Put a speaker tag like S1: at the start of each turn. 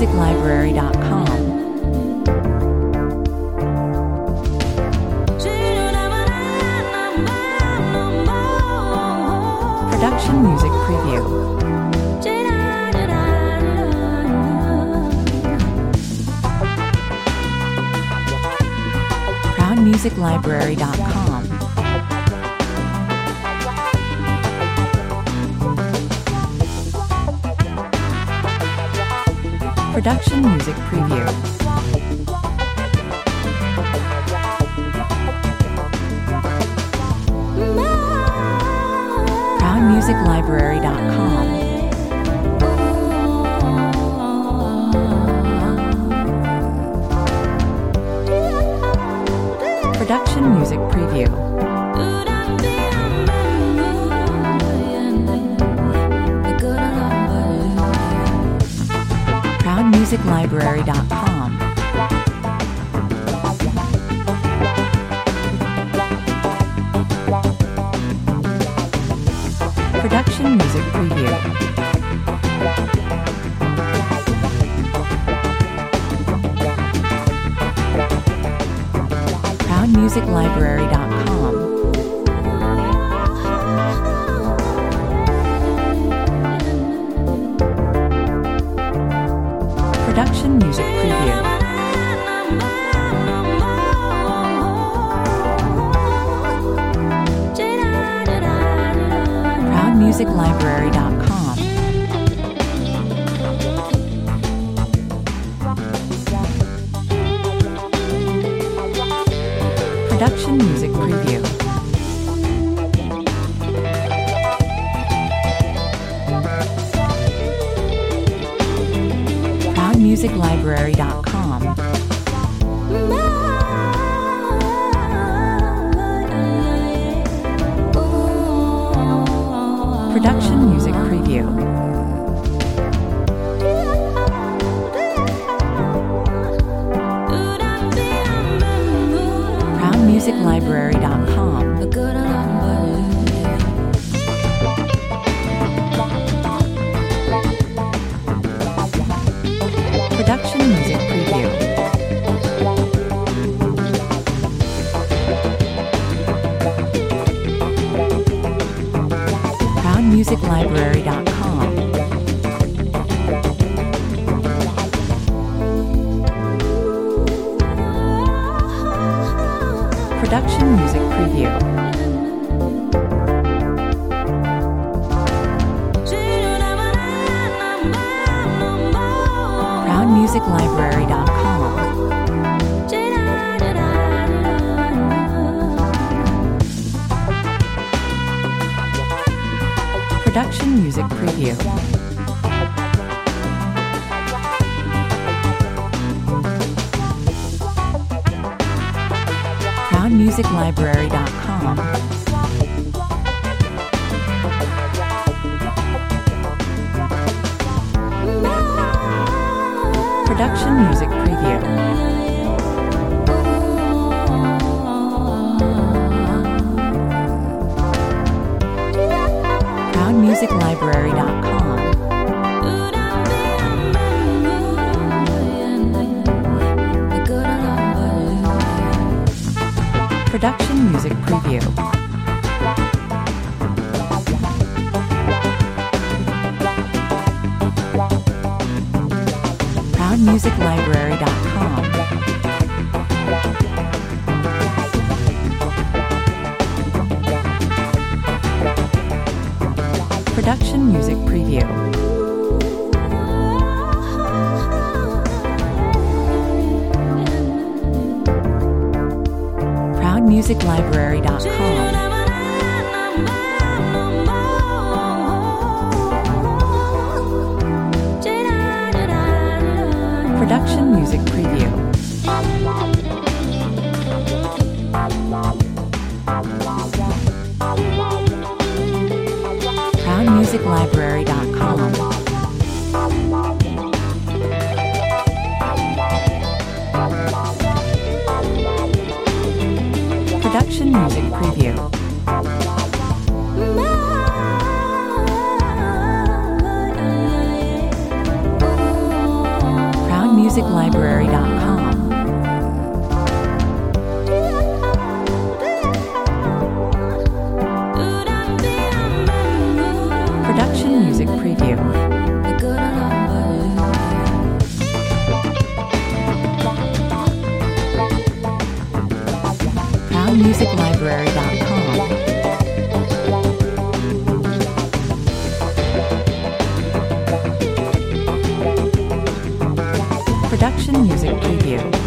S1: ProudMusicLibrary.com. Production Music Preview. ProudMusicLibrary.com. Production Music Preview. ProudMusicLibrary.com. Production Music Preview. ProudMusicLibrary.com. Production Music Preview. ProudMusicLibrary.com. Production Music Preview. ProudMusicLibrary.com. Production Music Preview. ProudMusicLibrary.com. Production Music Preview. ProudMusicLibrary.com. Production Music Preview. ProudMusicLibrary.com. Production Music Preview. ProudMusicLibrary.com. Production Music Preview. ProudMusicLibrary.com. Production Music Preview. ProudMusicLibrary.com. Production Music Preview. ProudMusicLibrary.com. Production Music Preview. ProudMusicLibrary.com. Production Music Preview. ProudMusicLibrary.com. Production Music Preview. ProductionMusicLibrary.com. Production Music Preview. ProudMusicLibrary.com. Production Music Preview.